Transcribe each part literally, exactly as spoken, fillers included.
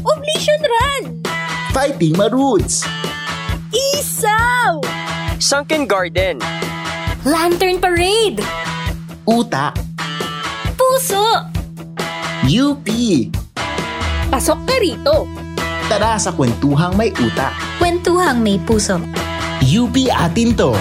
Oblation Run! Fighting Maroots! Isaw! Sunken Garden! Lantern Parade! Uta! Puso! U P! Pasok ka rito! Tara sa kwentuhang may uta. Kwentuhang may puso. U P atin to!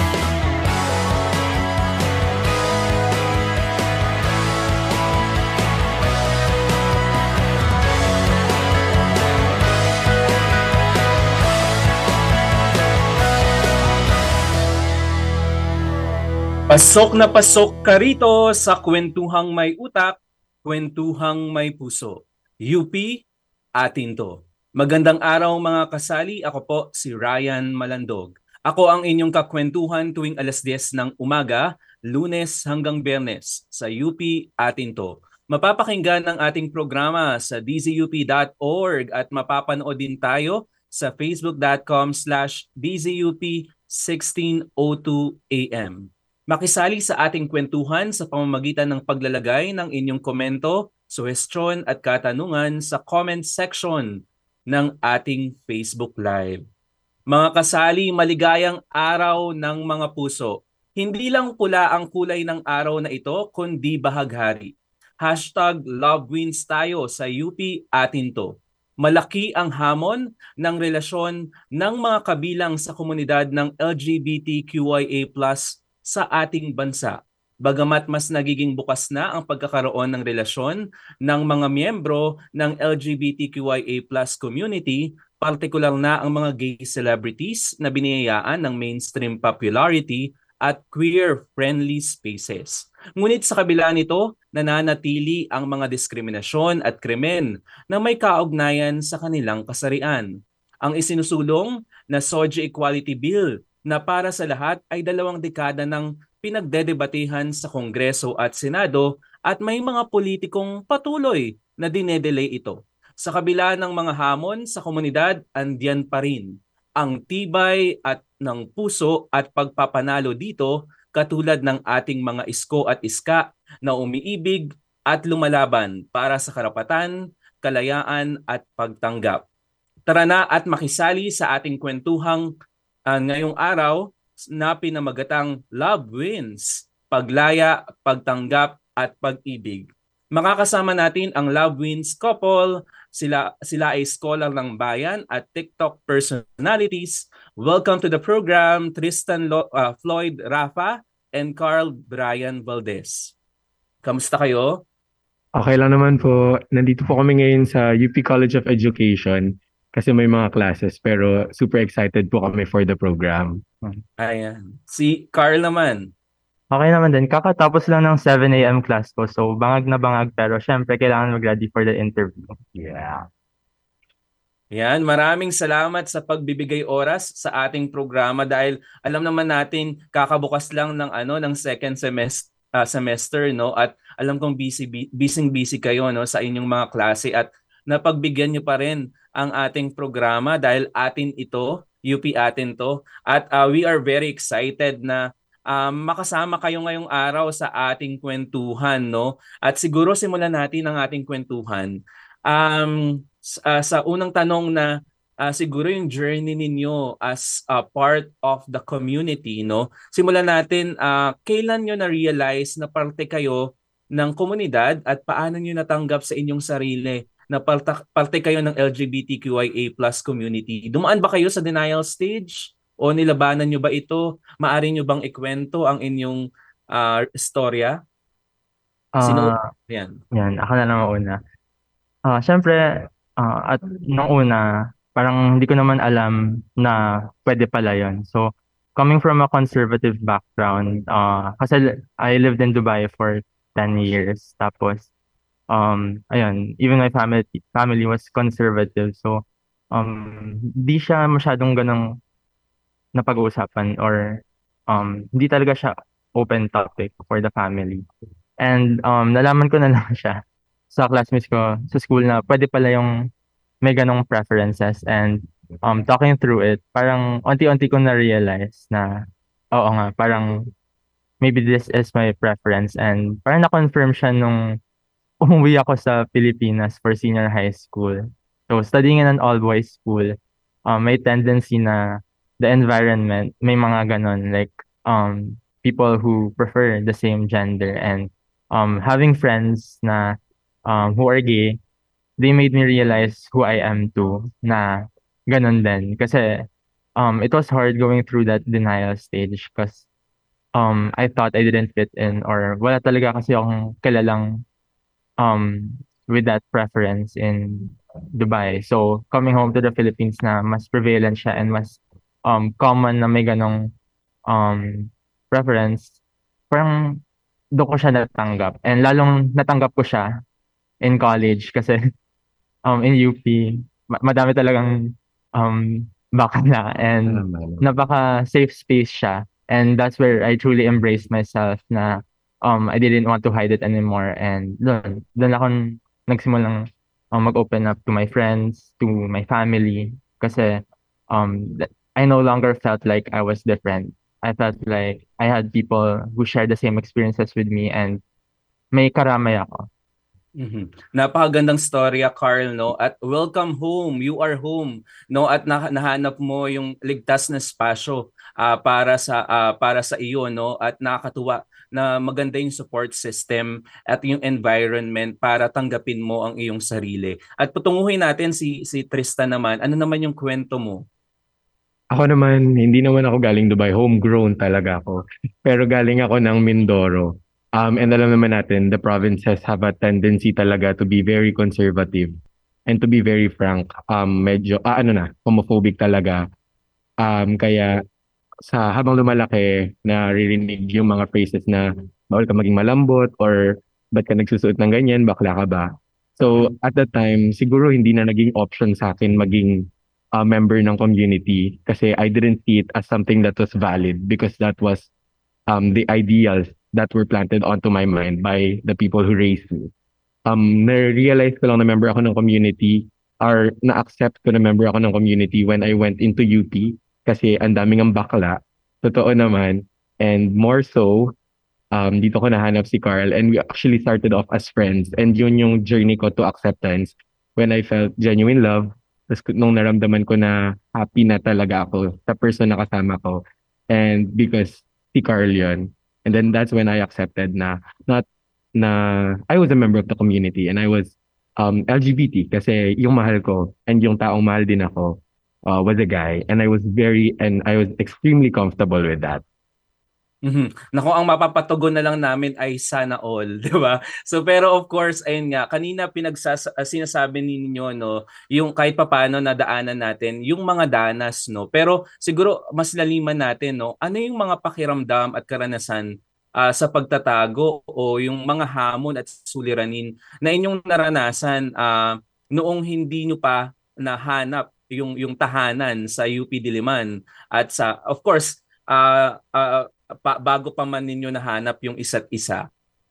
Pasok na pasok ka rito sa kwentuhang may utak, kwentuhang may puso. U P, atin to. Magandang araw mga kasali, ako po si Ryan Malandog. Ako ang inyong kakwentuhan tuwing alas diyes ng umaga, Lunes hanggang Biyernes sa U P, atin to. Mapapakinggan ang ating programa sa d z u p dot org at mapapanood din tayo sa facebook dot com slash d z u p sixteen oh two a m. Makisali sa ating kwentuhan sa pamamagitan ng paglalagay ng inyong komento, suhestyon at katanungan sa comment section ng ating Facebook Live. Mga kasali, maligayang araw ng mga puso. Hindi lang pula ang kulay ng araw na ito, kundi bahaghari. Hashtag Love Wins tayo sa U P atin to. Malaki ang hamon ng relasyon ng mga kabilang sa komunidad ng L G B T Q I A plus sa ating bansa. Bagamat mas nagiging bukas na ang pagkakaroon ng relasyon ng mga miyembro ng L G B T Q I A plus community, partikular na ang mga gay celebrities na biniyayaan ng mainstream popularity at queer-friendly spaces. Ngunit sa kabila nito, nananatili ang mga diskriminasyon at krimen na may kaugnayan sa kanilang kasarian. Ang isinusulong na S O G I Equality Bill na para sa lahat ay dalawang dekada ng pinagdedebatehan sa Kongreso at Senado at may mga politikong patuloy na dinedelay ito. Sa kabila ng mga hamon sa komunidad, andiyan pa rin ang tibay at ng puso at pagpapanalo dito katulad ng ating mga isko at iska na umiibig at lumalaban para sa karapatan, kalayaan at pagtanggap. Tara na at makisali sa ating kwentuhang Uh, ngayong araw na pinamagatang Love Wins, paglaya, pagtanggap at pag-ibig. Makakasama natin ang Love Wins couple, sila, sila ay scholar ng bayan at TikTok personalities. Welcome to the program, Tristan Lo- uh, Floyd Rafa and Carl Brian Valdez. Kamusta kayo? Okay lang naman po. Nandito po kami ngayon sa U P College of Education kasi may mga classes, pero super excited po kami for the program. Ayan. Si Carl naman. Okay naman din. Kakatapos lang ng seven a m class ko. So, bangag na bangag. Pero syempre, kailangan mag-ready for the interview. Yeah. Yan, maraming salamat sa pagbibigay oras sa ating programa dahil alam naman natin kakabukas lang ng ano ng second semester uh, semester no at alam kong busy busy busy kayo no sa inyong mga klase at napagbigyan niyo pa rin ang ating programa dahil atin ito, U P atin to. At uh, we are very excited na um, makasama kayo ngayong araw sa ating kwentuhan. No? At siguro simulan natin ang ating kwentuhan. Um, uh, sa unang tanong na uh, siguro yung journey ninyo as a part of the community. No? Simulan natin, uh, kailan nyo na-realize na parte kayo ng komunidad at paano nyo natanggap sa inyong sarili na parte, parte kayo ng L G B T Q I A plus community. Dumaan ba kayo sa denial stage? O nilabanan nyo ba ito? Maari nyo bang ikwento ang inyong uh, storya? Sino? Ah, Yan. yan, ako na lang ang una. Ah, syempre, ah, at nung una, parang hindi ko naman alam na pwede pala yon. So, coming from a conservative background, ah, kasi I lived in Dubai for ten years. Tapos, um, ayun, even my family family was conservative. So, um, di siya masyadong ganang napag-uusapan or um, hindi talaga siya open topic for the family. And um, nalaman ko na lang siya sa classmates ko sa school na pwede pala yung may ganong preferences and um, talking through it, parang unti-unti ko na-realize na oo nga, parang maybe this is my preference and parang na-confirm siya nung umuwi ako sa Pilipinas for senior high school. So studying in an all-boys school, um, may tendency na the environment, may mga ganon, like um, people who prefer the same gender and um, having friends na um, who are gay, they made me realize who I am too, na ganon din. Kasi um, it was hard going through that denial stage because um, I thought I didn't fit in or wala talaga kasi akong kilalang um, with that preference in Dubai. So, coming home to the Philippines na mas prevalent siya and mas um, common na may ganong um, preference, parang doon ko siya natanggap. And lalong natanggap ko siya in college kasi um, in U P, ma- madami talagang um, bakla and Naman. napaka safe space siya. And that's where I truly embraced myself na um, I didn't want to hide it anymore. And doon, doon ako nagsimulang um, mag-open up to my friends, to my family. Kasi um, th- I no longer felt like I was different. I felt like I had people who shared the same experiences with me and may karamay ako. Mhm. Napakagandang storya, Carl, no? At welcome home. You are home, no? At nah- nahanap mo yung ligtas na espasyo ah, para sa ah, para sa iyo, no? At nakakatuwa na maganda yung support system at yung environment para tanggapin mo ang iyong sarili. At patunguhin natin si si Tristan naman. Ano naman yung kwento mo? Ako naman, hindi naman ako galing Dubai. Homegrown talaga ako. Pero galing ako ng Mindoro. Um, and alam naman natin, the provinces have a tendency talaga to be very conservative. And to be very frank, um, medyo, ah, ano na, homophobic talaga. Um, kaya sa habang lumalaki, naririnig yung mga phrases na bawal ka maging malambot or ba't ka nagsusuot ng ganyan, bakla ka ba? So at that time, siguro hindi na naging option sa akin maging a member ng community kasi I didn't see it as something that was valid because that was um, the ideals that were planted onto my mind by the people who raised me. Um, na-realize ko lang na member ako ng community or na-accept ko na member ako ng community when I went into U P kasi ang daming ang bakla. Totoo naman. And more so, um, dito ko nahanap si Carl and we actually started off as friends. And yun yung journey ko to acceptance when I felt genuine love. Tapos nung naramdaman ko na happy na talaga ako sa person na kasama ko. And because si Carl yun. And then that's when I accepted na not na I was a member of the community and I was um, L G B T kasi yung mahal ko and yung taong mahal din ako uh, was a guy and I was very and I was extremely comfortable with that. Mhm. Naku, ang mapapatugon na lang namin ay sana all, 'di ba? So pero of course, ayun nga, kanina pinagsas ah, sinasabi ninyo no, yung kahit papaano nadaanan natin yung mga danas no. Pero siguro mas laliman natin no, ano yung mga pakiramdam at karanasan ah, sa pagtatago o yung mga hamon at suliranin na inyong naranasan ah, noong hindi nyo pa nahanap yung yung tahanan sa U P Diliman at sa of course ah ah, pa, bago pa man ninyo nahanap yung isa't isa.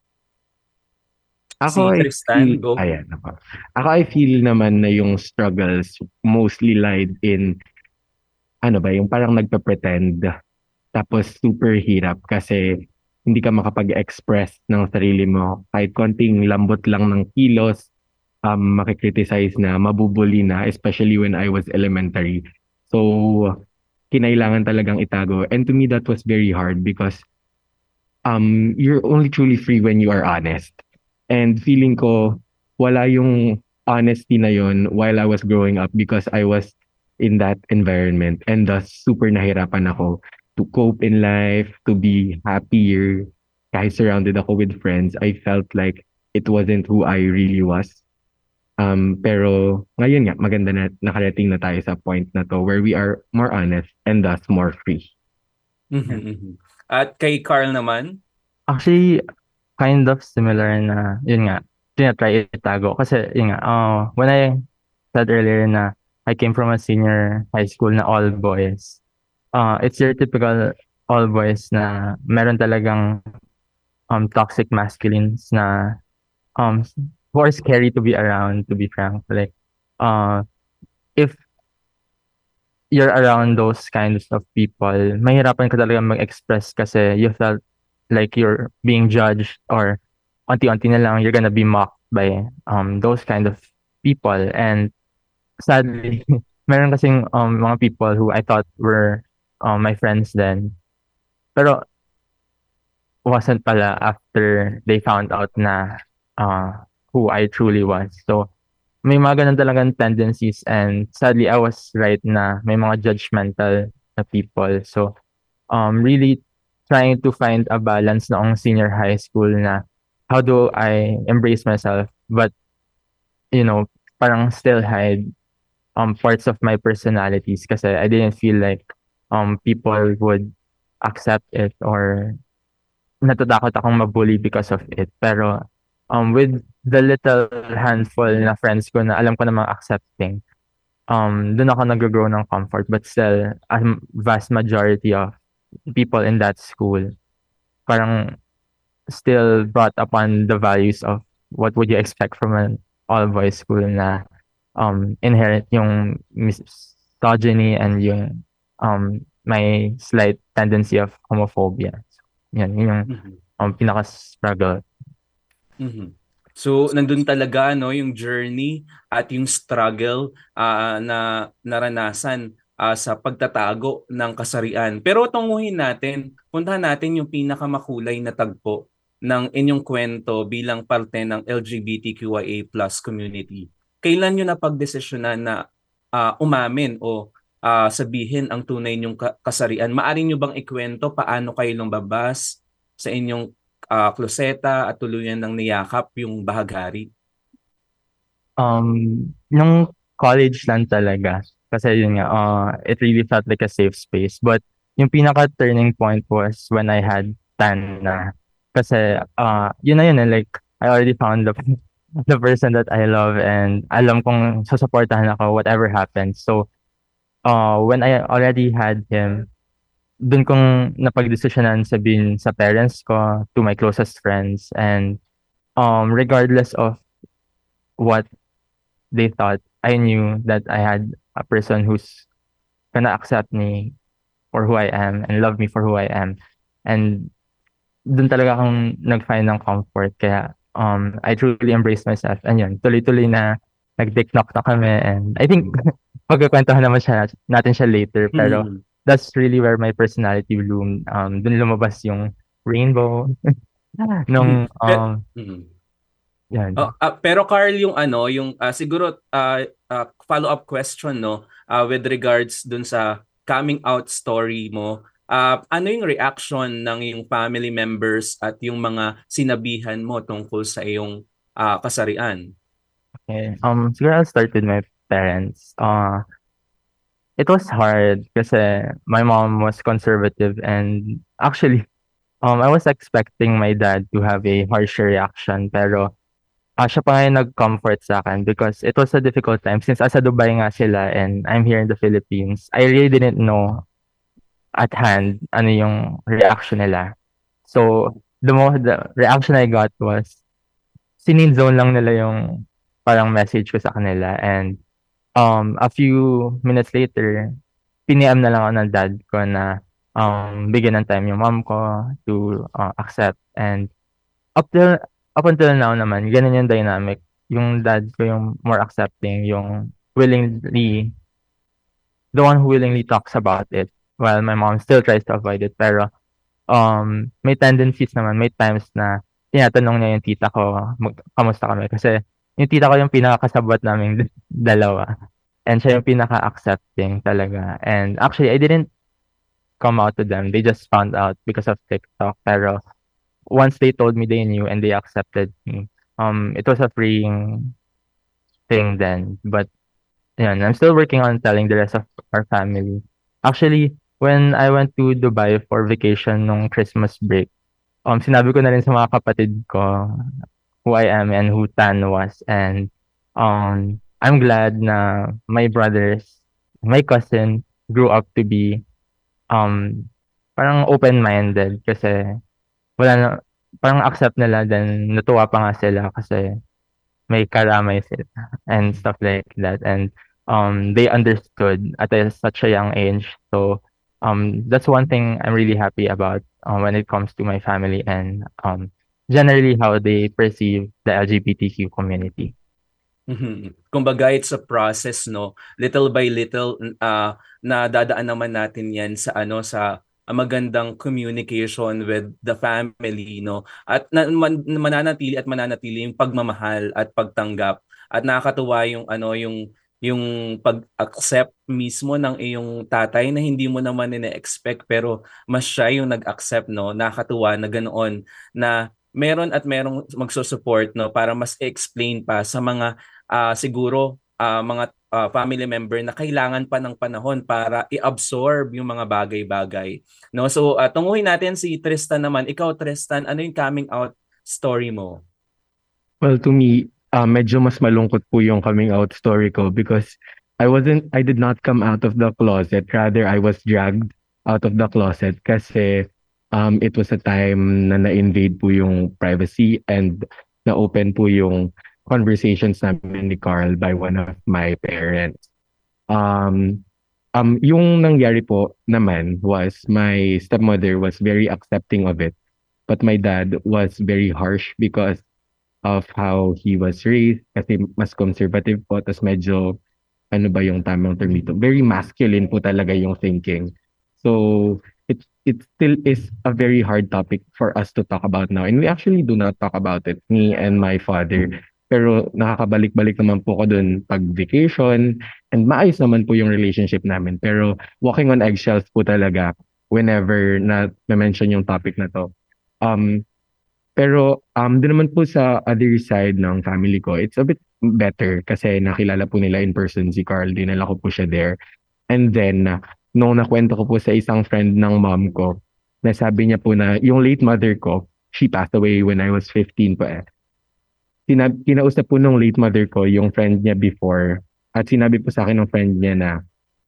Si Ako I Tristan, feel, go. ayan ako. Ako I feel naman na yung struggles mostly lied in, ano ba, yung parang nagpe-pretend. Tapos super hirap kasi hindi ka makapag-express ng sarili mo. Kahit konting lambot lang ng kilos, um, makikriticize na, mabubuli na, especially when I was elementary. So, kinailangan talagang itago. And to me, that was very hard because um, you're only truly free when you are honest. And feeling ko, wala yung honesty na yun while I was growing up because I was in that environment. And thus, super nahirapan ako to cope in life, to be happier. Kahit surrounded ako with friends, I felt like it wasn't who I really was. Um, pero ngayon nga, maganda na nakarating na tayo sa point na to where we are more honest and thus more free. Mhm, mhm. At kay Carl naman? Actually, kind of similar na, yun nga, tinatry itago. Kasi, yun nga, uh, when I said earlier na I came from a senior high school na all boys, uh, it's your typical all boys na meron talagang um, toxic masculines na um, who are scary to be around, to be frank. Like, uh, if you're around those kinds of people, mahirapan ka talaga mag-express kasi you felt like you're being judged or unti-unti na lang you're gonna be mocked by um those kind of people. And sadly, meron kasing um, mga people who I thought were um, my friends then. Pero wasn't pala after they found out na uh, who I truly was. So, may mga ganun talagang tendencies and sadly, I was right na may mga judgmental na people. So, um, really trying to find a balance noong senior high school na how do I embrace myself but, you know, parang still hide um parts of my personalities kasi I didn't feel like um people would accept it or natatakot akong mabully because of it. Pero um with the little handful na friends ko na alam ko namang accepting, um doon ako nag-grow ng comfort. But still, a vast majority of people in that school parang still brought upon the values of what would you expect from an all-boys school na um inherent yung misogyny and yung um may slight tendency of homophobia. So, yan, yun yung Mhm. um, pinaka-struggle. Mhm. So nandun talaga no yung journey at yung struggle ah, na naranasan ah, sa pagtatago ng kasarian. Pero tunguhin natin, puntahan natin yung pinakamakulay na tagpo ng inyong kwento bilang parte ng L G B T Q I A plus community. Kailan nyo napagdesisyonan na ah, umamin o ah, sabihin ang tunay nyong ka- kasarian? Maari nyo bang ikwento paano kayo lumabas sa inyong ah, kloseta at tuluyan ng niyakap yung bahagari? Um, nung college lang talaga, kasi yun nga, uh, it really felt like a safe space. But yung pinaka-turning point was when I had tan na. Kasi, uh, yun na yun eh, like, I already found the, the person that I love and alam kong susuportahan ako whatever happens. So, uh, when I already had him, dun kong napagdesisyonan sabihin sa parents ko, to my closest friends, and um, regardless of what they thought, I knew that I had a person who's gonna accept me for who I am and love me for who I am. And dun talaga akong nag-find ng comfort. Kaya um, I truly embraced myself. And yun, tuloy-tuloy na nag-dick knock na kami. And I think pagkakwentuhan naman siya, natin siya later. Pero Mhm. that's really where my personality bloomed. Um, dun lumabas yung rainbow. Nung, Pe- um, Mhm. yan. Oh, ah, pero Carl, yung ano, yung ah, siguro ah, ah, follow-up question no, ah, with regards dun sa coming out story mo. Ah, ano yung reaction ng yung family members at yung mga sinabihan mo tungkol sa iyong ah, kasarian? Okay. Um, siguro I'll start with my parents. Uh, it was hard kasi my mom was conservative and actually, um, I was expecting my dad to have a harsher reaction pero ah siya pa nga yung nag-comfort sa akin because it was a difficult time since asa Dubai nga sila and I'm here in the Philippines. I really didn't know at hand ano yung reaction nila. So, the mo the reaction I got was sinin zone lang nila yung parang message ko sa kanila and um a few minutes later piniem na lang ako ng dad ko na um bigyan ng time yung mom ko to uh, accept and up till up until now naman ganun yung dynamic. Yung dad ko yung more accepting, yung willingly the one who willingly talks about it while my mom still tries to avoid it. Pero um may tendencies naman, may times na tinatanong niya yung tita ko, mag, kamusta kami? Kasi yung tita ko yung pinakakasabot naming dalawa. And siya yung pinaka-accepting talaga. And actually, I didn't come out to them. They just found out because of TikTok. Pero once they told me they knew and they accepted me, um, it was a freeing thing then. But yeah, I'm still working on telling the rest of our family. Actually, when I went to Dubai for vacation nung Christmas break, um, sinabi ko na rin sa mga kapatid ko who I am and who Tan was. And um, I'm glad na my brothers, my cousin grew up to be um, parang open-minded kasi wala na, parang accept nila then natuwa pa nga sila kasi may karamay sila and stuff like that. And um, they understood at a, such a young age. So um, that's one thing I'm really happy about uh, when it comes to my family and um, generally how they perceive the L G B T Q community. Mhm. Kumbaga it's a process, no? Little by little uh, nadadaan naman natin 'yan sa ano sa ah, magandang communication with the family, no? At na, man, mananatili at mananatili yung pagmamahal at pagtanggap. At nakakatuwa yung ano yung yung pag-accept mismo ng iyong tatay na hindi mo naman ine-expect pero mas siya yung nag-accept, no? Nakakatuwa na ganoon na meron at merong magsusupport, no, para mas explain pa sa mga ah, siguro ah, mga ah, family member na kailangan pa ng panahon para i-absorb yung mga bagay-bagay. No? So ah, tunguhin natin si Tristan naman. Ikaw Tristan, ano yung coming out story mo? Well, to me, uh, medyo mas malungkot po yung coming out story ko because I wasn't, I did not come out of the closet. Rather, I was dragged out of the closet kasi um, it was a time na na-invade po yung privacy and na-open po yung conversations namin ni Carl by one of my parents. Um, um, yung nangyari po naman was my stepmother was very accepting of it, but my dad was very harsh because of how he was raised kasi mas conservative po, tas medyo, ano ba yung tamang term dito? Very masculine po talaga yung thinking. So, it, it still is a very hard topic for us to talk about now. And we actually do not talk about it, me and my father. Pero nakakabalik-balik naman po ko dun pag vacation and maayos naman po yung relationship namin. Pero walking on eggshells po talaga whenever na mention yung topic na to. Um, pero um, din naman po sa other side ng family ko, it's a bit better kasi nakilala po nila in person si Carl, dinala ko po siya there. And then, uh, nung nakwento ko po sa isang friend ng mom ko, nasabi niya po na yung late mother ko, she passed away when I was fifteen po eh. Sinab kinausap po nung late mother ko yung friend niya before at sinabi po sa akin ng friend niya na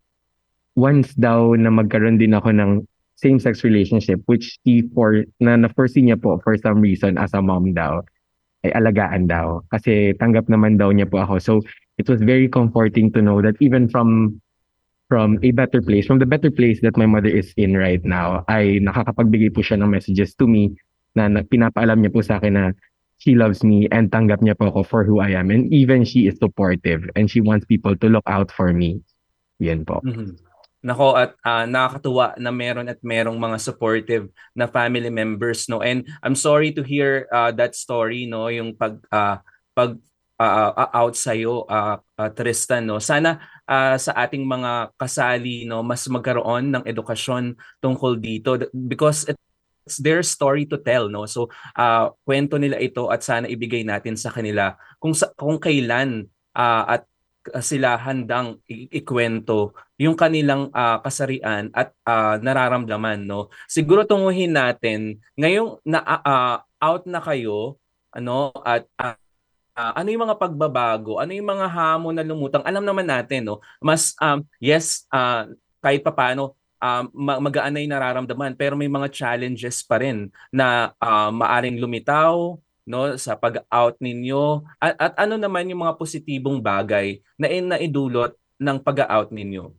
once daw na magkaroon din ako ng same-sex relationship which he for na na-foresee niya po for some reason as a mom daw ay alagaan daw kasi tanggap naman daw niya po ako. So it was very comforting to know that even from from a better place, from the better place that my mother is in right now, ay nakakapagbigay po siya ng messages to me na, na pinapaalam niya po sa akin na she loves me and tanggap niya po ako for who I am. And even she is supportive and she wants people to look out for me. Yan po. Mhm. Nako at ah, nakakatuwa na meron at merong mga supportive na family members, no. And I'm sorry to hear ah, that story, no, yung pag ah, pag ah, ah, out sa iyo Tristan, no. Sana ah, sa ating mga kasali, no, mas magkaroon ng edukasyon tungkol dito because it's their story to tell, no. So ah, kwento nila ito at sana ibigay natin sa kanila kung sa, kung kailan ah, at sila handang i- ikwento yung kanilang ah, kasarian at ah, nararamdaman, no. Siguro tunguhin natin ngayong na ah, ah, out na kayo, ano, at ah, ah, ano yung mga pagbabago, ano yung mga hamon na lumutang. Alam naman natin, no, mas um, yes, ah, kahit papaano um, ma- magaan na yung nararamdaman pero may mga challenges pa rin na ah, maaring lumitaw, no, sa pag-out ninyo at, at ano naman yung mga positibong bagay na in naidulot ng pag-out ninyo.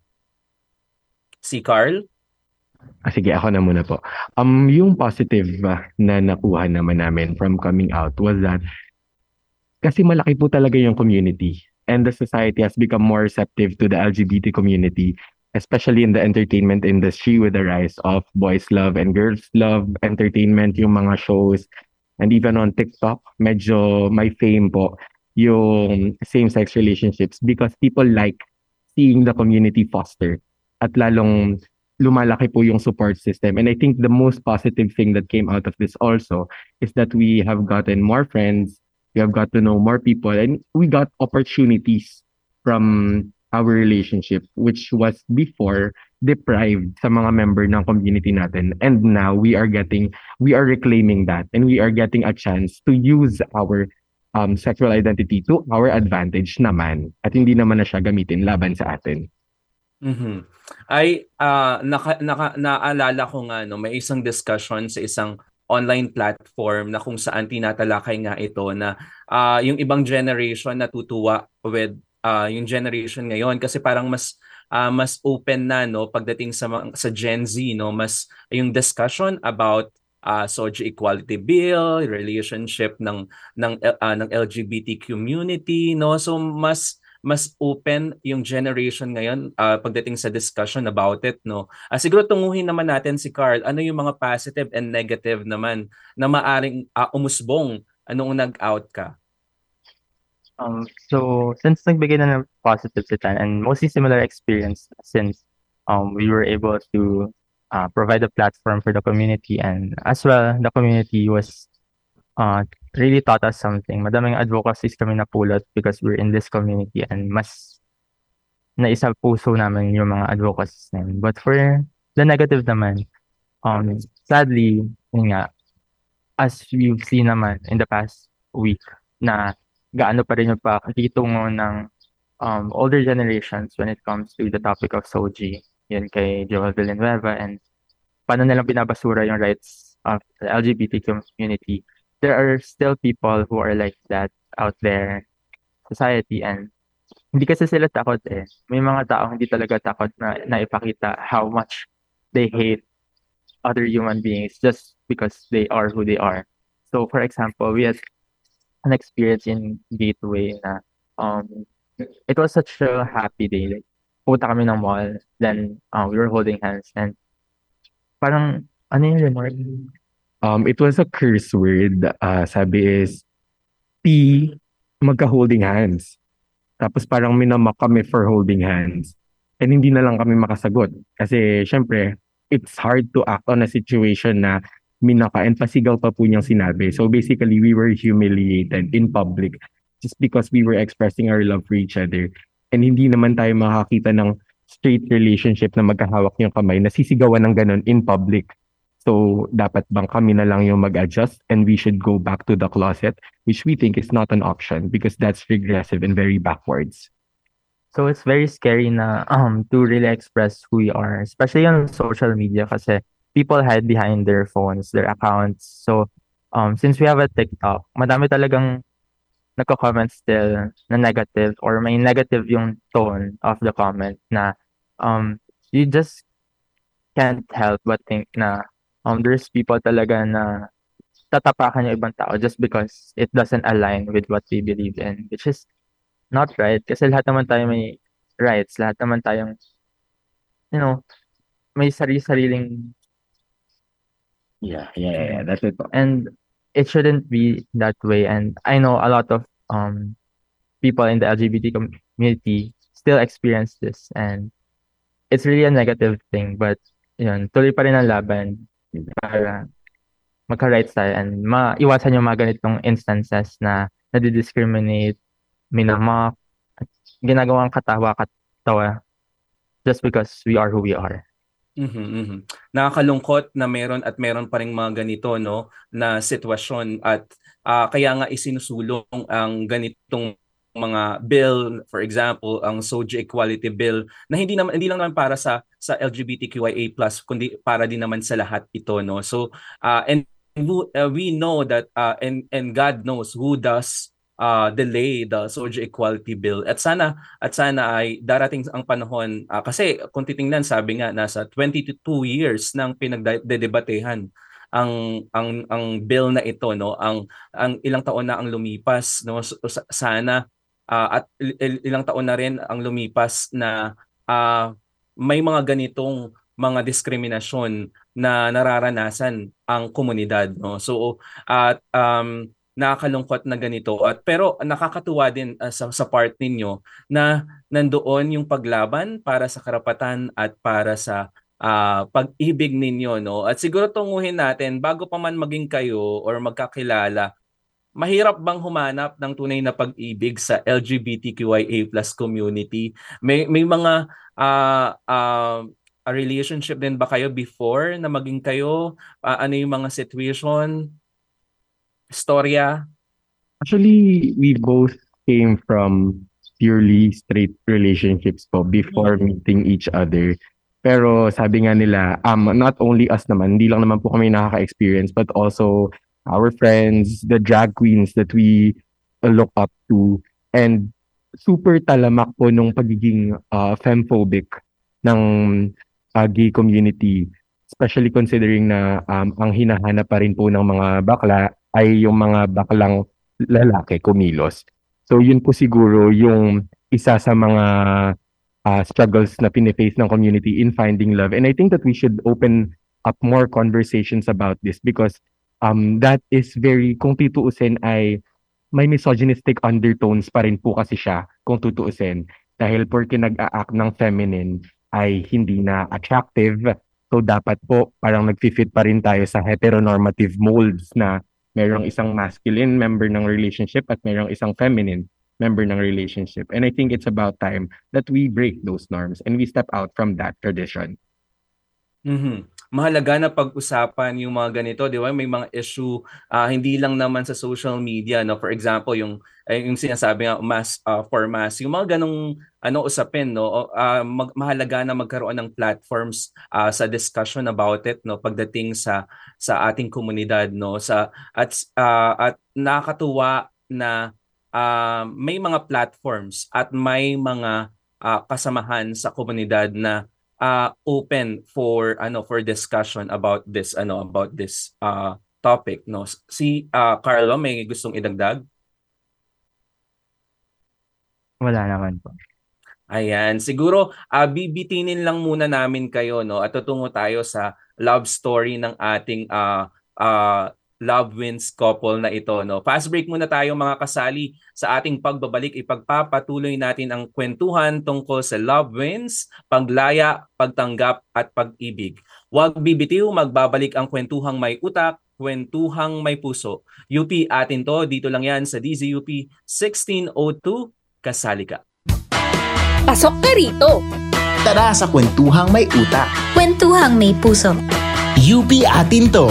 Si Carl? Ah, sige, ako na muna po. Um, yung positive ah, na nakuha naman namin from coming out was that kasi malaki po talaga yung community and the society has become more receptive to the L G B T community, especially in the entertainment industry with the rise of boys love and girls love entertainment, yung mga shows, and even on TikTok, medyo may fame po yung same-sex relationships because people like seeing the community foster at lalong lumalaki po yung support system. And I think the most positive thing that came out of this also is that we have gotten more friends, we have got to know more people, and we got opportunities from our relationship, which was before deprived sa mga member ng community natin. And now we are getting, we are reclaiming that and we are getting a chance to use our um, sexual identity to our advantage naman at hindi naman na siya gamitin laban sa atin. Mhm. Ay ah, naka, naka, naalala ko nga, no, may isang discussion sa isang online platform na kung saan tinatalakay nga ito na ah, yung ibang generation natutuwa with ah, yung generation ngayon kasi parang mas ah, mas open na, no, pagdating sa mga- sa Gen Z, no, mas yung discussion about uh, S O G I Equality Bill, relationship ng ng uh, ng L G B T community, no? So mas mas open yung generation ngayon uh, pagdating sa discussion about it, no? Uh, siguro tunguhin naman natin si Carl, ano yung mga positive and negative naman na maaring uh, umusbong anong nag-out ka? Um, so, since nagbigay na ng positive si Tan and mostly similar experience since um, we were able to uh, provide a platform for the community and as well, the community was uh, really taught us something. Madaming advocacies kami napulot because we're in this community and mas naisa puso namin yung mga advocacies namin. But for the negative naman, um, sadly, yun nga, as you've seen naman in the past week, na gaano pa rin yung pakikitungo ng um, older generations when it comes to the topic of S O G I. Yun kay Joel Villanueva and paano nilang binabasura yung rights of the L G B T community. There are still people who are like that out there in society and hindi kasi sila takot eh. May mga tao hindi talaga takot na naipakita how much they hate other human beings just because they are who they are. So for example, we had an experience in Gateway na um it was such a happy day. Like, punta kami ng mall, then uh, we were holding hands and parang ano yung remark? Um, it was a curse word. Uh, sabi is, P, magka-holding hands. Tapos parang minamak kami for holding hands. And hindi na lang kami makasagot. Kasi syempre, it's hard to act on a situation na minaka and pasigaw pa po niyang sinabi. So basically, we were humiliated in public just because we were expressing our love for each other. And hindi naman tayo makakita ng straight relationship na magkahawak yung kamay, nasisigawan ng ganun in public. So dapat bang kami na lang yung mag-adjust and we should go back to the closet, which we think is not an option because that's regressive and very backwards. So it's very scary na um to really express who we are, especially on social media kasi people hide behind their phones, their accounts. So um since we have a TikTok, madami talagang nagko-comment still na negative or may negative yung tone of the comment na um you just can't help but think na um there's people talaga na tatapakan yung ibang tao just because it doesn't align with what they believe in, which is not right kasi lahat naman tayo may rights, lahat naman tayong you know may sarili-sariling Yeah, yeah, yeah, yeah, that's it. and it shouldn't be that way. And I know a lot of um people in the L G B T community still experience this, and it's really a negative thing. But yun, tuloy pa rin ang laban para magka-rights tayo and maiwasan yung mga ganitong instances na nadi-discriminate, minamak, ginagawang katawa-katawa just because we are who we are. Mhm, mhm. Nakakalungkot na meron at meron pa ring mga ganito, no, na sitwasyon at ah, kaya nga isinusulong ang ganitong mga bill, for example, ang S O G I Equality Bill na hindi naman hindi lang naman para sa sa L G B T Q I A plus kundi para din naman sa lahat ito, no. So uh, and we, uh, we know that uh, and and God knows who does uh, delay the S O G I Equality Bill. At sana at sana ay darating ang panahon uh, kasi kung titingnan sabi nga nasa twenty-two years nang pinagdedebatehan ang ang ang bill na ito, no, ang ang ilang taon na ang lumipas, no. So, sana uh, at il- ilang taon na rin ang lumipas na uh, may mga ganitong mga diskriminasyon na nararanasan ang komunidad, no. So at um nakakalungkot na ganito at pero nakakatuwa din uh, sa sa part ninyo na nandoon yung paglaban para sa karapatan at para sa uh, pag-ibig ninyo, no. At siguro tunguhin natin bago pa man maging kayo or magkakilala, mahirap bang humanap ng tunay na pag-ibig sa L G B T Q I A plus community? May may mga uh, uh, a relationship din ba kayo before na maging kayo? Uh, ano yung mga situation? Storya? Actually, we both came from purely straight relationships po before meeting each other. Pero sabi nga nila, um, not only us naman, hindi lang naman po kami nakaka-experience, but also our friends, the drag queens that we uh, look up to. And super talamak po nung pagiging uh, femphobic ng uh, gay community. especially considering na um, ang hinahanap pa rin po ng mga bakla ay yung mga baklang lalaki kumilos. So yun po siguro yung isa sa mga uh, struggles na piniface ng community in finding love. And I think that we should open up more conversations about this because um, that is very, kung tutuusin ay may misogynistic undertones pa rin po kasi siya kung tutuusin. Dahil porque nag-a-act ng feminine ay hindi na attractive. So dapat po parang nag-fit pa rin tayo sa heteronormative molds na merong isang masculine member ng relationship at merong isang feminine member ng relationship. And I think it's about time that we break those norms and we step out from that tradition. Mhm. Mahalaga na pag-usapan yung mga ganito, 'di ba? May mga issue ah, hindi lang naman sa social media, no. For example, yung eh, yung sinasabi nga mass ah, for mass, yung mga ganong ano usapin, no. O, ah, mag- mahalaga na magkaroon ng platforms ah, sa discussion about it, no, pagdating sa sa ating komunidad, no. Sa at ah, at nakakatuwa na ah, may mga platforms at may mga ah, kasamahan sa komunidad na uh, open for ano for discussion about this ano about this uh, topic, no. Si uh, Carlo, may gustong idagdag? Wala naman po. Ayan, siguro uh, bibitinin lang muna namin kayo, no, at tutungo tayo sa love story ng ating uh, uh, Love Wins couple na ito, no. Fast break muna tayo mga kasali. Sa ating pagbabalik, ipagpapatuloy natin ang kwentuhan tungkol sa love wins, paglaya, pagtanggap at pag-ibig. Huwag bibitiw, magbabalik ang kwentuhang may utak, kwentuhang may puso. U P atin to, dito lang yan sa D Z U P sixteen oh two, kasali ka. Pasok ka rito. Tara sa kwentuhang may utak. Kwentuhang may puso. U P atin to.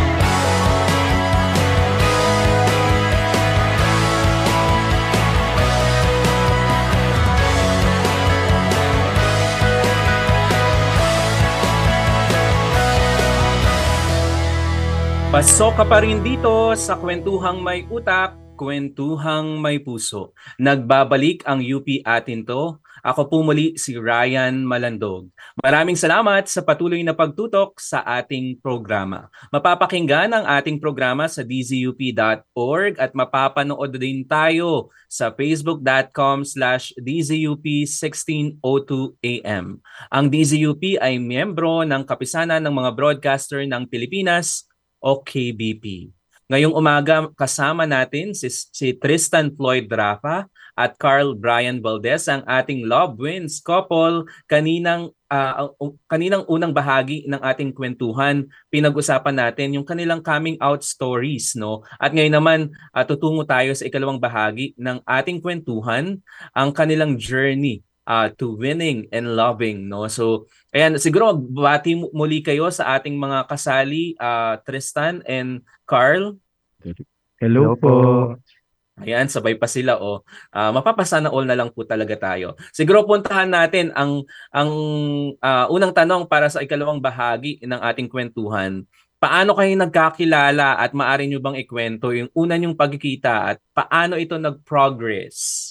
Pasok ka pa rin dito sa kwentuhang may utak, kwentuhang may puso. Nagbabalik ang U P atin to. Ako po muli si Ryan Malandog. Maraming salamat sa patuloy na pagtutok sa ating programa. Mapapakinggan ang ating programa sa d z u p dot org at mapapanood din tayo sa facebook dot com slash d z u p sixteen oh two a m. Ang D Z U P ay miyembro ng Kapisanan ng mga Broadcaster ng Pilipinas o K B P. Ngayong umaga kasama natin si, si Tristan Floyd Rafa at Carl Brian Valdez, ang ating Love Wins couple. Kaninang uh, kaninang unang bahagi ng ating kwentuhan, pinag-usapan natin yung kanilang coming out stories, no? At ngayon naman uh, tutungo tayo sa ikalawang bahagi ng ating kwentuhan, ang kanilang journey Uh, to winning and loving, no. So ayan, siguro magbati muli kayo sa ating mga kasali, uh, Tristan and Carl. Hello, Hello po. Ayan, sabay pa sila, oh. Uh, mapapasana all na lang po talaga tayo. Siguro puntahan natin ang ang uh, unang tanong para sa ikalawang bahagi ng ating kwentuhan. Paano kayo nagkakilala at maaari nyo bang ikwento yung una nyong pagkikita at paano ito nag-progress?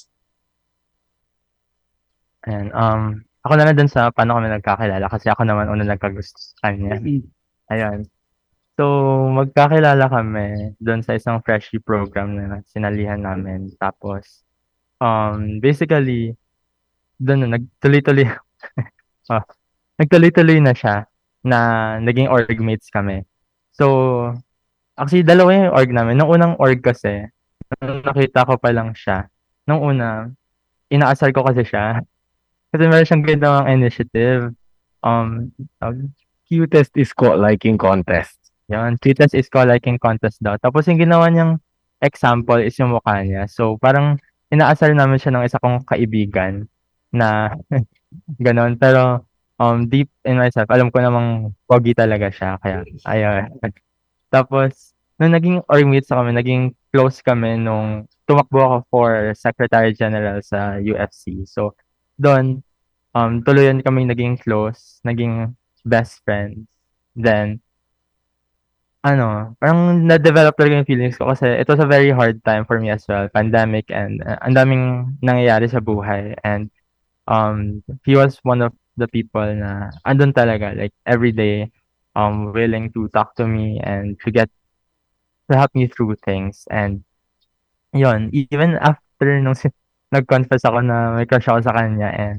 And um, ako na lang dun sa paano kami nagkakilala kasi ako naman una nagkagusto sa kanya. Ayun. So, magkakilala kami dun sa isang freshie program na sinalihan namin. Tapos, um, basically, dun na, nagtuloy-tuloy, oh, nagtuloy-tuloy na siya na naging org mates kami. So, actually, dalawa yung org namin. Nung unang org kasi, nung nakita ko pa lang siya, nung una, inaasar ko kasi siya. Kasi meron siyang ginawang initiative. Um, um, Cutest is liking contest. Yan, cutest is liking contest daw. Tapos yung ginawa niyang example is yung mukha niya. So parang inaasar namin siya ng isa kong kaibigan na ganon. Pero um, deep in myself, alam ko namang pogi talaga siya. Kaya ayun. Tapos nung naging org mates kami, naging close kami nung tumakbo ako for Secretary General sa U F C. So doon, um, tuluyan kami naging close, naging best friends. Then, ano, parang na-develop talaga yung feelings ko kasi it was a very hard time for me as well, pandemic, and uh, ang daming nangyayari sa buhay. And um, he was one of the people na andun talaga, like every day, um willing to talk to me and to get to help me through things. And yun, even after nung si- nag-confess ako na may crush ako sa kanya, and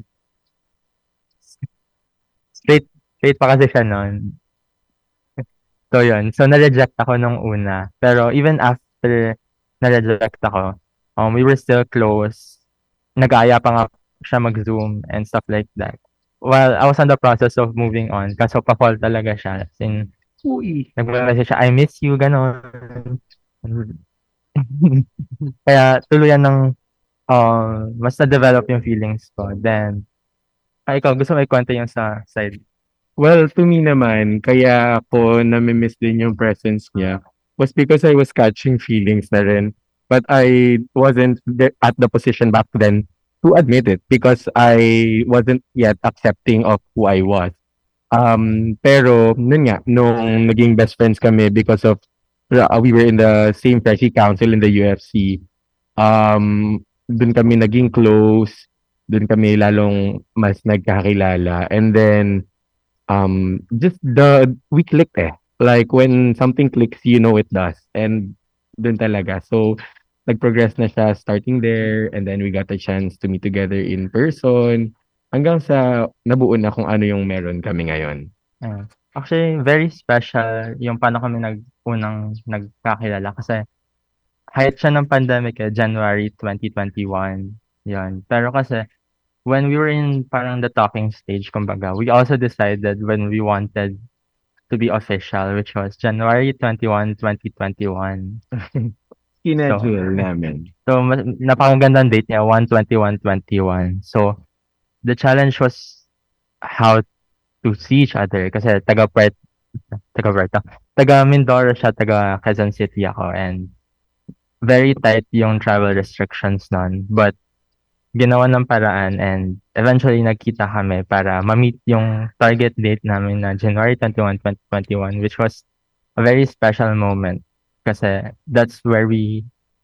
straight straight pa kasi siya nun. So yun, so na-reject ako nung una. Pero even after na-reject ako, um, we were still close. Nag-aaya pa nga siya mag-Zoom and stuff like that. While I was on the process of moving on, kaso pa-fall talaga siya. As in, uy, nag-message siya, I miss you, gano'n. Kaya tuluyan ng um, mas na-develop yung feelings ko. Then, ay, ikaw, gusto mo ikwento yung sa side? Well, to me naman, kaya ako nami-miss din yung presence niya was because I was catching feelings na rin. But I wasn't the- at the position back then to admit it because I wasn't yet accepting of who I was. Um, pero, nun nga, nung naging best friends kami because of, uh, we were in the same Freshie Council in the U F C, um, dun kami naging close, dun kami lalong mas nagkakilala. And then, um just the we clicked eh, like when something clicks you know it does, and dun talaga, so nag-progress na siya starting there, and then we got a chance to meet together in person hanggang sa nabuo na kung ano yung meron kami ngayon. Ayun. Actually, very special yung paano kami nag unang nagkakilala kasi height siya ng pandemic eh, January twenty twenty-one. Yun. Pero kasi when we were in parang the talking stage, kumbaga, we also decided when we wanted to be official, which was January twenty-first, twenty twenty-one. Kinedule namin. So, ma- napakagandang date niya, one twenty-one twenty-one. So, the challenge was how to see each other kasi taga Puerto, taga Puerto, taga Mindoro siya, taga Quezon City ako, and very tight yung travel restrictions nun. But ginawa ng paraan, and eventually nagkita kami para ma-meet yung target date namin na January twenty-first, twenty twenty-one, which was a very special moment kasi that's where we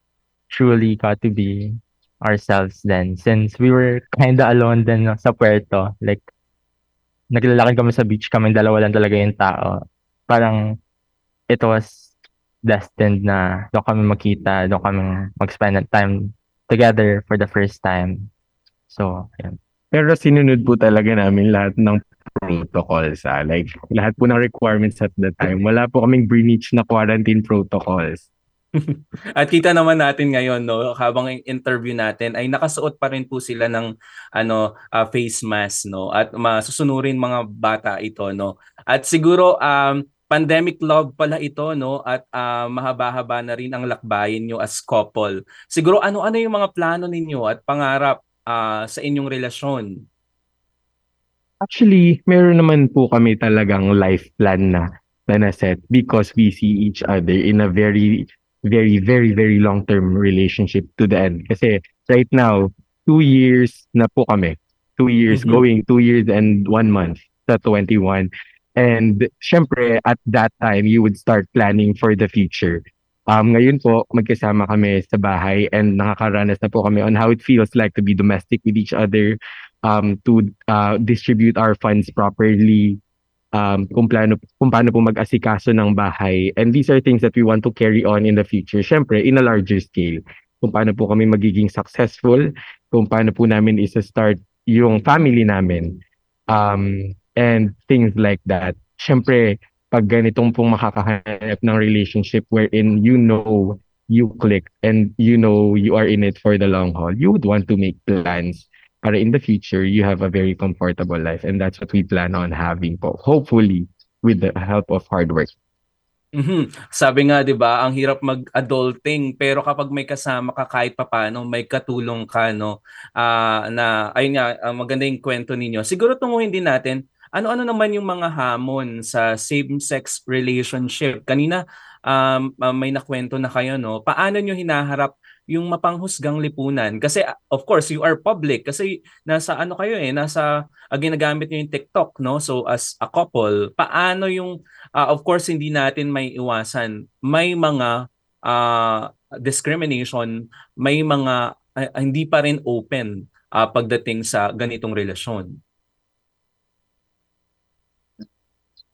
truly got to be ourselves then, since we were kinda alone din sa Puerto. Like, naglalakad kami sa beach, kami dalawa lang talaga yung tao. Parang it was destined na doon kami makita, doon kami mag-spend ng time together for the first time. So, yun. Pero sinunod po talaga namin lahat ng protocols, ah. Like, lahat po ng requirements at the time. Wala po kaming breach na quarantine protocols. At kita naman natin ngayon, no, habang yung interview natin ay nakasuot pa rin po sila ng ano ah, face mask, no, at masusunurin mga bata ito, no. At siguro um pandemic love pala ito, no, at ah, mahaba-haba na rin ang lakbayin nyo as couple. Siguro ano-ano yung mga plano ninyo at pangarap ah, sa inyong relasyon? Actually, meron naman po kami talagang life plan na na naset because we see each other in a very, very, very, very long-term relationship to the end. Kasi right now, two years na po kami. Two years Mhm. going, two years and one month sa twenty-one. And syempre, at that time, you would start planning for the future. Um, ngayon po, magkasama kami sa bahay and nakakaranas na po kami on how it feels like to be domestic with each other, um, to uh, distribute our funds properly, um, kung, plano, kung paano po mag-asikaso ng bahay. And these are things that we want to carry on in the future, syempre, in a larger scale. Kung paano po kami magiging successful, kung paano po namin isa-start yung family namin, um, and things like that. Syempre, pag ganitong pong makakahanap ng relationship wherein you know you click and you know you are in it for the long haul, you would want to make plans para in the future you have a very comfortable life, and that's what we plan on having po, hopefully with the help of hard work. Mhm. Sabi nga 'di ba, ang hirap mag-adulting pero kapag may kasama ka kahit papaano, may katulong ka, no. Ah, na ayun nga, ang maganda yung kwento ninyo. Siguro tunguhin din natin ano-ano naman yung mga hamon sa same-sex relationship. Kanina um, ah, may nakwento na kayo, no. Paano nyo hinaharap yung mapanghusgang lipunan? Kasi ah, of course you are public kasi nasa ano kayo eh, nasa ah, ginagamit nyo yung TikTok, no. So as a couple, paano yung ah, of course hindi natin may iwasan. May mga ah, discrimination, may mga ah, hindi pa rin open ah, pagdating sa ganitong relasyon.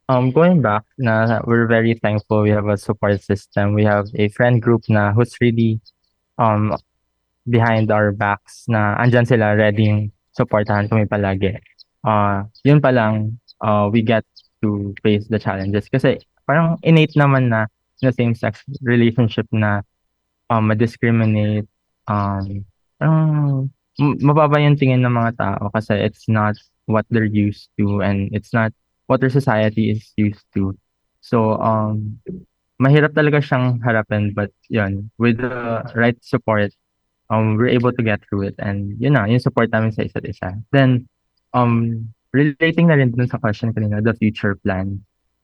Um, going back, na we're very thankful we have a support system. We have a friend group na who's really um behind our backs na andyan sila ready supportahan kami palagi. Uh, yun pa lang, uh, we get to face the challenges kasi parang innate naman na na same-sex relationship na um, ma-discriminate, um, parang m- mababa yung tingin ng mga tao kasi it's not what they're used to and it's not what their society is used to. So, um, mahirap talaga siyang harapin but yun, with the right support, um, we're able to get through it and yun na, yung support namin sa isa't isa. Then, um, relating na rin dun sa question kanina, the future plan,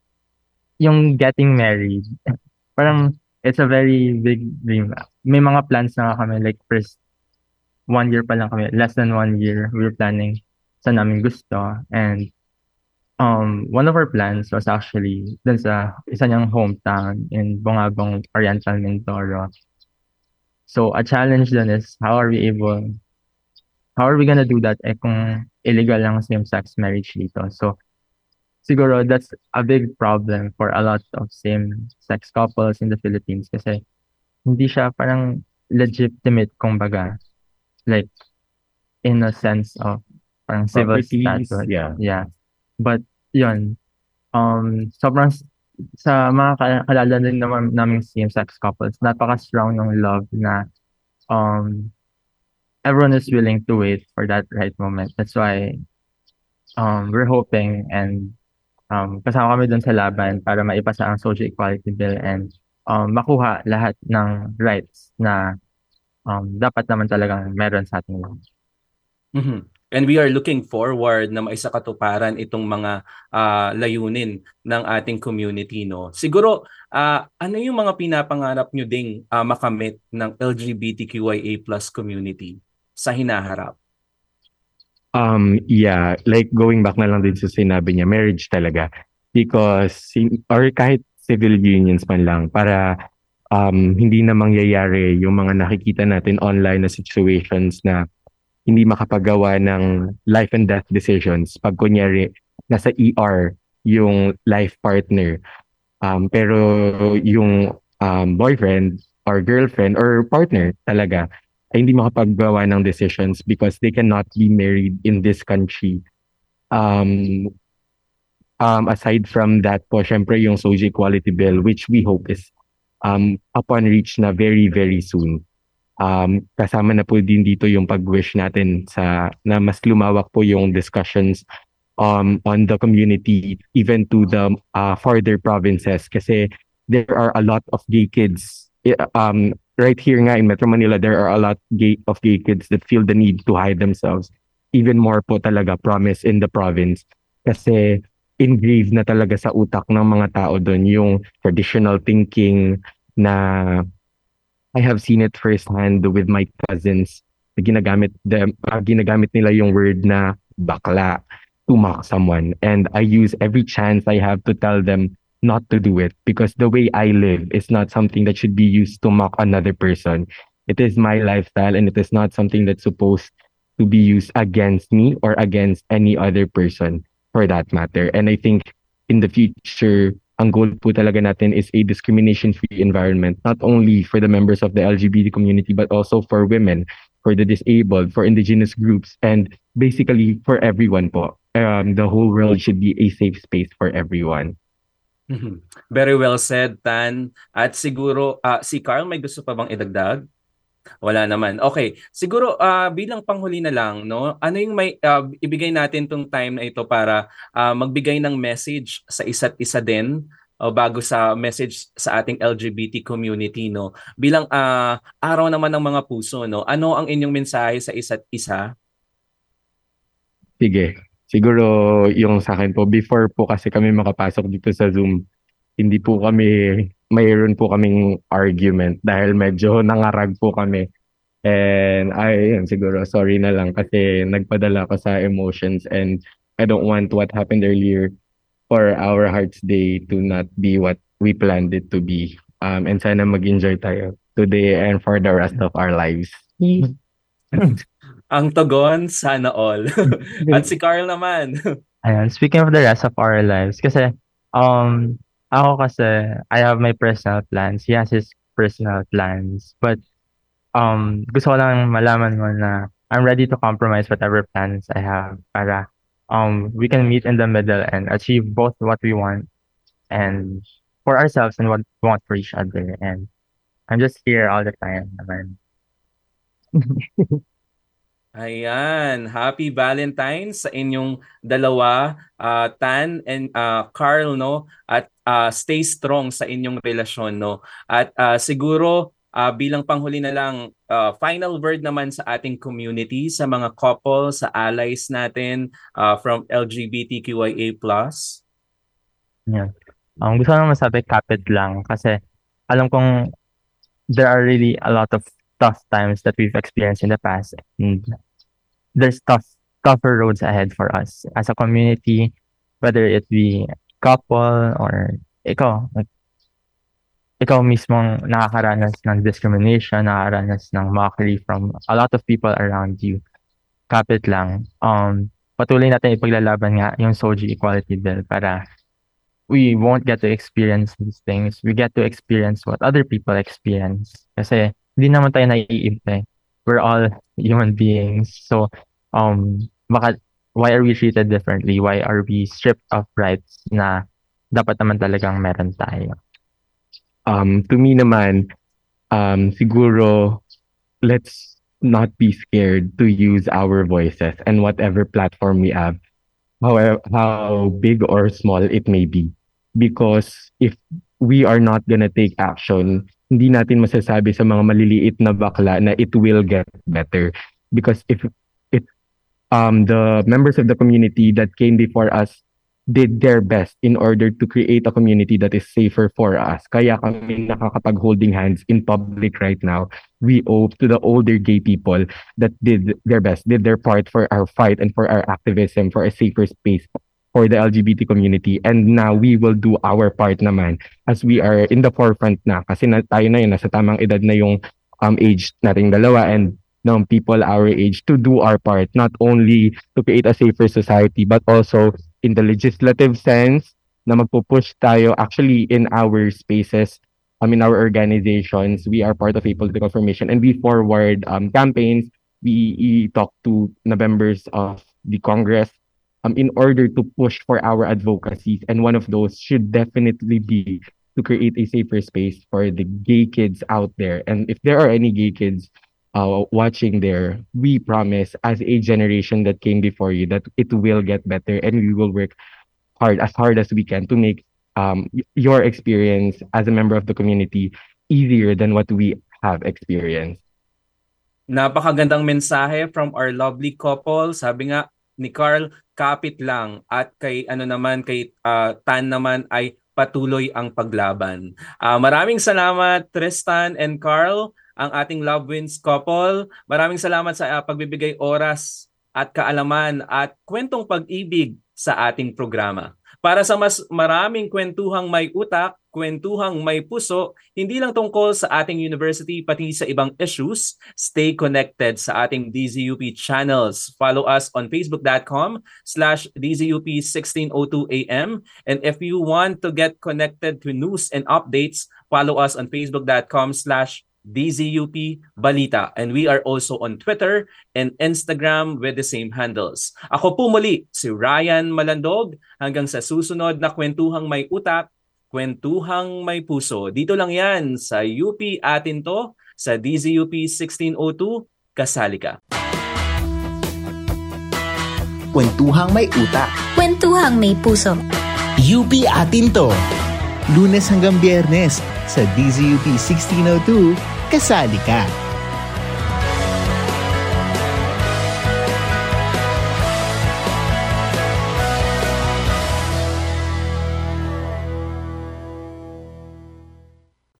yung getting married, parang it's a very big dream. May mga plans na kami, like first one year pa lang kami, less than one year, we were planning sa namin gusto. And um, one of our plans was actually dun sa isa niyang hometown in Bungabong, Oriental, Mindoro. So a challenge dun is how are we able, how are we gonna do that eh kung illegal lang same-sex marriage dito? So siguro that's a big problem for a lot of same-sex couples in the Philippines kasi hindi siya parang legitimate kumbaga, like in a sense of parang civil Properties, status. yeah. Yeah. But yun, um, sobrang s- sa mga ka- kalala din naman naming same-sex couples, napaka-strong ng love na um, everyone is willing to wait for that right moment. That's why um, we're hoping and um, kasama kami dun sa laban para maipasa ang social equality bill and um, makuha lahat ng rights na um, dapat naman talagang meron sa ating lahat. Mhm. And we are looking forward na maisakatuparan itong mga ah, layunin ng ating community, no. Siguro ah, ano yung mga pinapangarap nyo ding ah, makamit ng L G B T Q I A plus community sa hinaharap? Um, yeah, like going back na lang din sa sinabi niya, marriage talaga. Because, sin- or kahit civil unions man lang, para um, hindi na mangyayari yung mga nakikita natin online na situations na hindi makapagawa ng life and death decisions pag kunyari nasa E R yung life partner. Um, pero yung um, boyfriend or girlfriend or partner talaga ay hindi makapagawa ng decisions because they cannot be married in this country. Um, um, aside from that po, syempre yung Social Equality Bill which we hope is um, upon reach na very, very soon. Um, kasama na po din dito yung pag-wish natin sa na mas lumawak po yung discussions um, on the community even to the uh, farther provinces kasi there are a lot of gay kids I- um, right here nga in Metro Manila. There are a lot gay, of gay kids that feel the need to hide themselves even more po talaga, promise, in the province kasi engraved na talaga sa utak ng mga tao doon yung traditional thinking na I have seen it firsthand with my cousins na ginagamit them, uh, ginagamit nila yung word na bakla to mock someone. And I use every chance I have to tell them not to do it because the way I live is not something that should be used to mock another person. It is my lifestyle and it is not something that's supposed to be used against me or against any other person for that matter. And I think in the future, ang goal po talaga natin is a discrimination-free environment, not only for the members of the L G B T community, but also for women, for the disabled, for indigenous groups, and basically for everyone po. Um, the whole world should be a safe space for everyone. Mhm. Very well said, Tan. At siguro, ah, si Carl, may gusto pa bang idagdag? Wala naman. Okay, siguro ah, bilang panghuli na lang, no? Ano yung may ah, ibigay natin tong time na ito para ah, magbigay ng message sa isa't isa din o bago sa message sa ating L G B T community, no? Bilang ah, araw naman ng mga puso, no? Ano ang inyong mensahe sa isa't isa? Sige. Siguro yung sa akin po, before po kasi kami makapasok dito sa Zoom, hindi po kami, mayroon po kaming argument dahil medyo nangarag po kami. And ay, yun, siguro sorry na lang kasi nagpadala ko sa emotions and I don't want what happened earlier for our Hearts Day to not be what we planned it to be. Um, and sana mag-enjoy tayo today and for the rest of our lives. Ang tugon, sana all. At si Carl naman. Ayan, speaking of the rest of our lives, kasi Um, ako kasi, I have my personal plans. He has his personal plans. But um, gusto ko lang malaman mo na I'm ready to compromise whatever plans I have para um, we can meet in the middle and achieve both what we want and for ourselves and what we want for each other. And I'm just here all the time naman. Ayan, happy Valentine's sa inyong dalawa, ah, Tan and ah, Carl, no? At ah, stay strong sa inyong relasyon, no? At ah, siguro ah, bilang panghuli na lang, ah, final word naman sa ating community, sa mga couple, sa allies natin ah, from L G B T Q I A plus. Yeah. Um, gusto ko lang masabi, kapit lang kasi alam kong there are really a lot of tough times that we've experienced in the past. And there's tough, tougher roads ahead for us as a community, whether it be couple or ikaw. Like, ikaw mismong nakakaranas ng discrimination, nakakaranas ng mockery from a lot of people around you. Kapit lang. Um, patuloy natin ipaglalaban nga yung Soji Equality Bill para we won't get to experience these things. We get to experience what other people experience. Kasi hindi naman tayo naiiba. We're all human beings. So, um, baka, why are we treated differently? Why are we stripped of rights na dapat naman talagang meron tayo? Um, to me naman, um, siguro, let's not be scared to use our voices and whatever platform we have, however, how big or small it may be. Because if we are not gonna take action, hindi natin masasabi sa mga maliliit na bakla na it will get better. Because if it, um, the members of the community that came before us did their best in order to create a community that is safer for us. Kaya kami nakakapag-holding hands in public right now. We owe to the older gay people that did their best, did their part for our fight and for our activism, for a safer space for the L G B T community. And now we will do our part naman as we are in the forefront na. Kasi na, tayo na yun, nasa tamang edad na yung um, age nating dalawa and ng people our age to do our part, not only to create a safer society, but also in the legislative sense na magpupush tayo actually in our spaces, um, in our organizations. We are part of a political formation and we forward um, campaigns. We, we talk to the members of the Congress um, in order to push for our advocacies. And one of those should definitely be to create a safer space for the gay kids out there. And if there are any gay kids Uh, watching there, we promise as a generation that came before you that it will get better and we will work hard, as hard as we can to make um, y- your experience as a member of the community easier than what we have experienced. Napakagandang mensahe from our lovely couple. Sabi nga ni Carl, kapit lang. At kay ano naman, kay uh, Tan naman ay patuloy ang paglaban. Uh, maraming salamat Tristan and Carl, ang ating Love Wins couple. Maraming salamat sa uh, pagbibigay oras at kaalaman at kwentong pag-ibig sa ating programa. Para sa mas maraming kwentuhang may utak, kwentuhang may puso, hindi lang tungkol sa ating university pati sa ibang issues, stay connected sa ating D Z U P channels. Follow us on facebook.com slash DZUP1602AM. And if you want to get connected to news and updates, follow us on facebook.com slash D Z U P Balita. And we are also on Twitter and Instagram with the same handles. Ako po muli, si Ryan Malandog. Hanggang sa susunod na kwentuhang may utak, kwentuhang may puso. Dito lang yan sa U P Atin To, sa D Z U P sixteen oh two, kasali ka. Kwentuhang may utak. Kwentuhang may puso. U P Atin To. Lunes hanggang Biyernes sa D Z U P sixteen oh two, kasali ka.